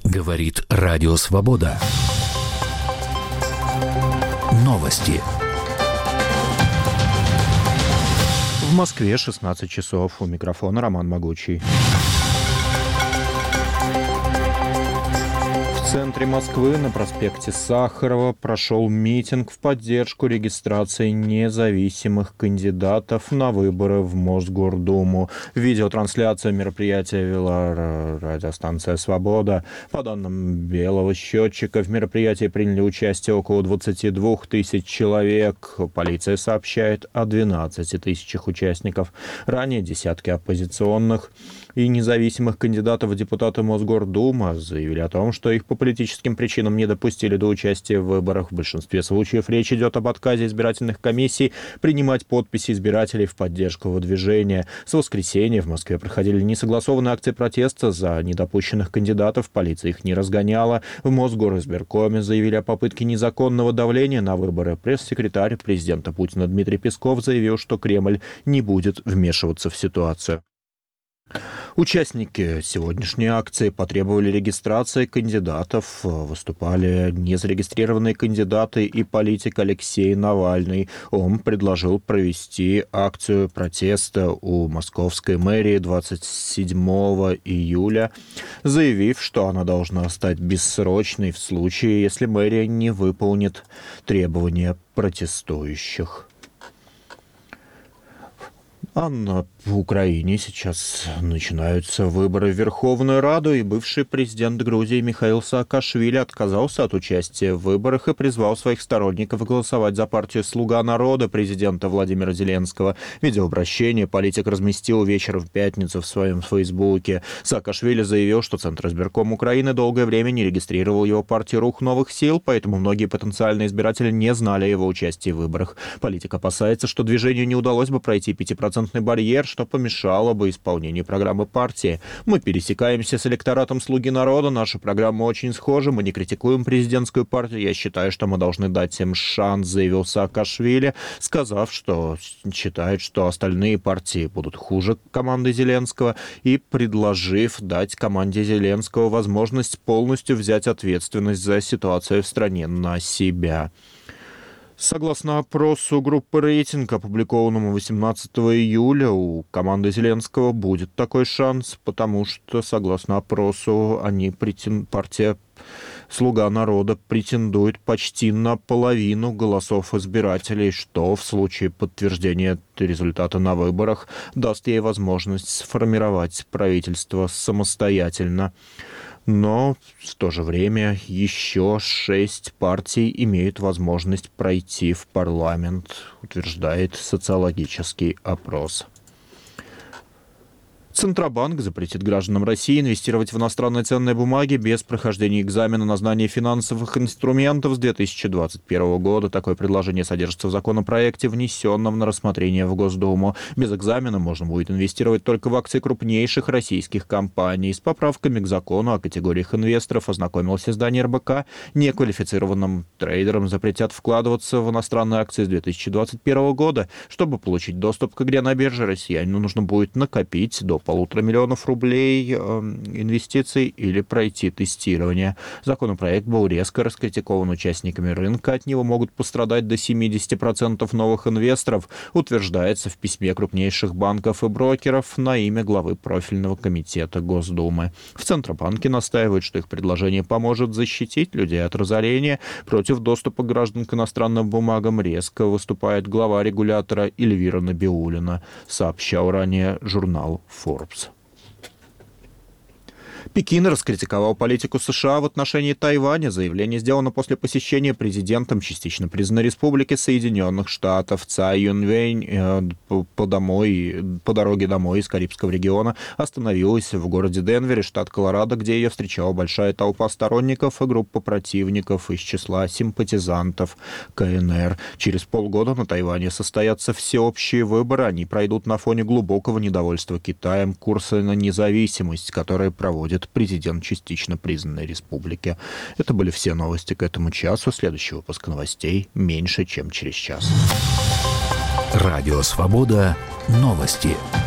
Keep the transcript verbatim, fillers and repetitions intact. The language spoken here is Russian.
Говорит Радио Свобода. Новости. В Москве шестнадцать часов. У микрофона Роман Могучий. В центре Москвы на проспекте Сахарова прошел митинг в поддержку регистрации независимых кандидатов на выборы в Мосгордуму. Видеотрансляцию мероприятия вела радиостанция «Свобода». По данным белого счетчика, в мероприятии приняли участие около двадцати двух тысяч человек. Полиция сообщает о двенадцати тысячах участников. Ранее десятки оппозиционных и независимых кандидатов в депутаты Мосгордумы заявили о том, что их по политическим причинам не допустили до участия в выборах. В большинстве случаев речь идет об отказе избирательных комиссий принимать подписи избирателей в поддержку выдвижения. С воскресенья в Москве проходили несогласованные акции протеста за недопущенных кандидатов. Полиция их не разгоняла. В Мосгоризбиркоме заявили о попытке незаконного давления на выборы. Пресс-секретарь президента Путина Дмитрий Песков заявил, что Кремль не будет вмешиваться в ситуацию. Участники сегодняшней акции потребовали регистрации кандидатов. Выступали незарегистрированные кандидаты и политик Алексей Навальный. Он предложил провести акцию протеста у московской мэрии двадцать седьмого июля, заявив, что она должна стать бессрочной в случае, если мэрия не выполнит требования протестующих. А на Украине сейчас начинаются выборы в Верховную Раду, и бывший президент Грузии Михаил Саакашвили отказался от участия в выборах и призвал своих сторонников голосовать за партию «Слуга народа» президента Владимира Зеленского. Видеообращение политик разместил вечером в пятницу в своем фейсбуке. Саакашвили заявил, что Центр избирком Украины долгое время не регистрировал его партию «Рух новых сил», поэтому многие потенциальные избиратели не знали о его участии в выборах. Политик опасается, что движению не удалось бы пройти пятипроцентный барьер, что помешало бы исполнению программы партии. Мы пересекаемся с электоратом «Слуги народа». Наша программа очень схожа. Мы не критикуем президентскую партию. Я считаю, что мы должны дать им шанс, заявил Саакашвили, сказав, что считает, что остальные партии будут хуже команды Зеленского, и предложив дать команде Зеленского возможность полностью взять ответственность за ситуацию в стране на себя. Согласно опросу группы «Рейтинг», опубликованному восемнадцатого июля, у команды Зеленского будет такой шанс, потому что, согласно опросу, они претен... партия «Слуга народа» претендует почти на половину голосов избирателей, что в случае подтверждения результата на выборах даст ей возможность сформировать правительство самостоятельно. Но в то же время еще шесть партий имеют возможность пройти в парламент, утверждает социологический опрос. Центробанк запретит гражданам России инвестировать в иностранные ценные бумаги без прохождения экзамена на знание финансовых инструментов с две тысячи двадцать первого года. Такое предложение содержится в законопроекте, внесенном на рассмотрение в Госдуму. Без экзамена можно будет инвестировать только в акции крупнейших российских компаний. С поправками к закону о категориях инвесторов ознакомилось издание эр бэ ка. Неквалифицированным трейдерам запретят вкладываться в иностранные акции с две тысячи двадцать первого года. Чтобы получить доступ к игре на бирже, россиянину нужно будет накопить до полутора миллионов рублей э, инвестиций или пройти тестирование. Законопроект был резко раскритикован участниками рынка. От него могут пострадать до семидесяти процентов новых инвесторов, утверждается в письме крупнейших банков и брокеров на имя главы профильного комитета Госдумы. В Центробанке настаивают, что их предложение поможет защитить людей от разорения. Против доступа граждан к иностранным бумагам резко выступает глава регулятора Эльвира Набиуллина, сообщал ранее журнал Forbes. Пекин раскритиковал политику США в отношении Тайваня. Заявление сделано после посещения президентом частично признанной республики Соединенных Штатов. Цай Юньвэнь э, по, домой, по дороге домой из Карибского региона остановилась в городе Денвере, штат Колорадо, где ее встречала большая толпа сторонников и группа противников из числа симпатизантов ка эн эр. Через полгода на Тайване состоятся всеобщие выборы. Они пройдут на фоне глубокого недовольства Китаем курса на независимость, который проводит президент частично признанной республики. Это были все новости к этому часу. Следующий выпуск новостей меньше, чем через час. Радио «Свобода». Новости.